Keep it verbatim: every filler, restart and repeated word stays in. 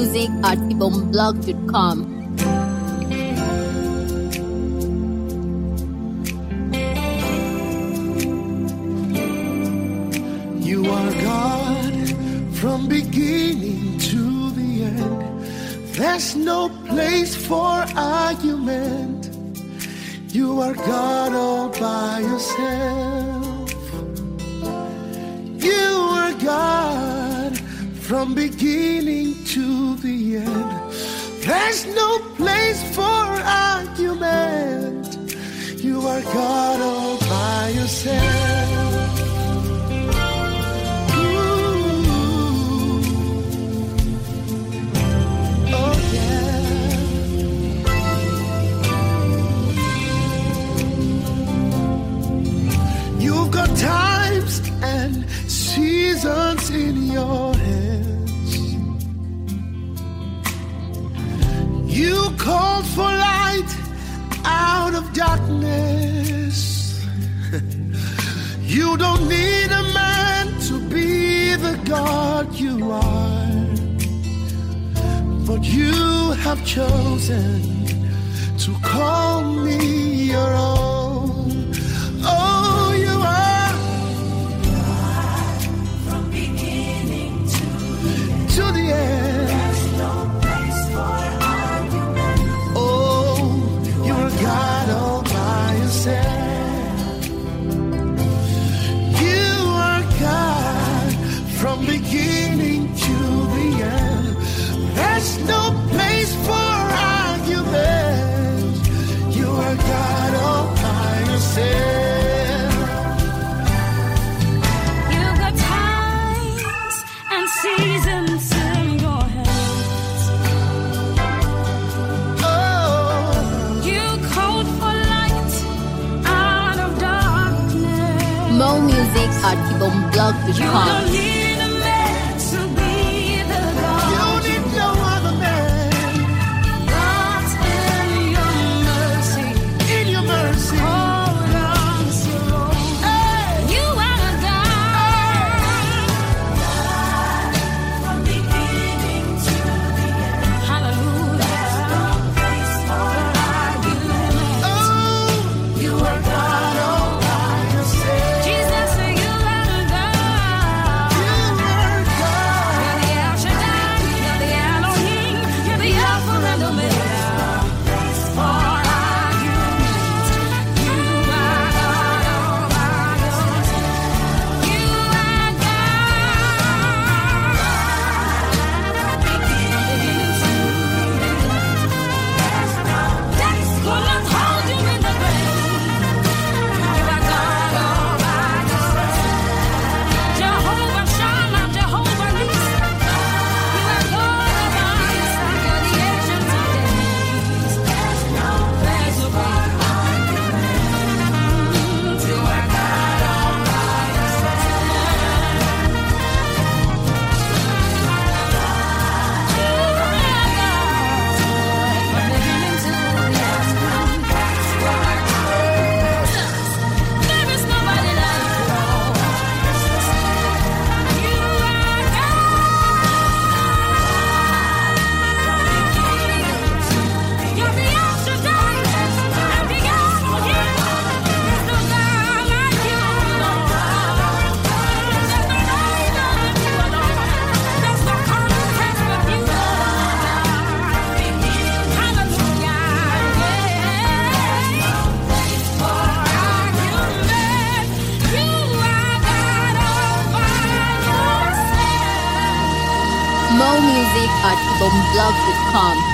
music at ibomblog dot com. You are God from beginning to the end. There's no place for argument. You are God all by yourself. You are God from beginning to the end. There's no place for argument. You are God all by yourself. You've got times and seasons in your hands. You called for light out of darkness. You don't need a man to be the God you are, but you have chosen to call me your own. Oh, you are God from beginning to the end. To the end. There's no place for argument. Oh, you're God all by yourself. You are God from beginning to the end. There's no place for argument. You are God all by yourself. Seasons in your hands. Oh, you called for light out of darkness. More music at ibomblog dot You com. don't need a man to be the God. you don't need no other man. But in your mercy, In your mercy, hold on so long. hey, You are God from beginning to the end. Hallelujah. oh, you are God all by yourself. Jesus, you are God. You are God. You're the El Shaddai, you're the Elohim, you're the Alpha and Omega. For argument, you are God all by yourself. You are God. Beginning to the end. That's gonna hold you in the grave. You are God all by yourself. Jehovah Shammah, Jehovah Nissi. You are God all by yourself. You're the ancient of days. There's no place for argument. You are God all by yourself. You are God from beginning to the end. There is nobody like you. You are God. You're the El Shaddai and the Elohim. There's no God like you. There's no rival like you. There's no contest with you. Hallelujah. For argument, you are God all by yourself. More music at ibomblog dot com.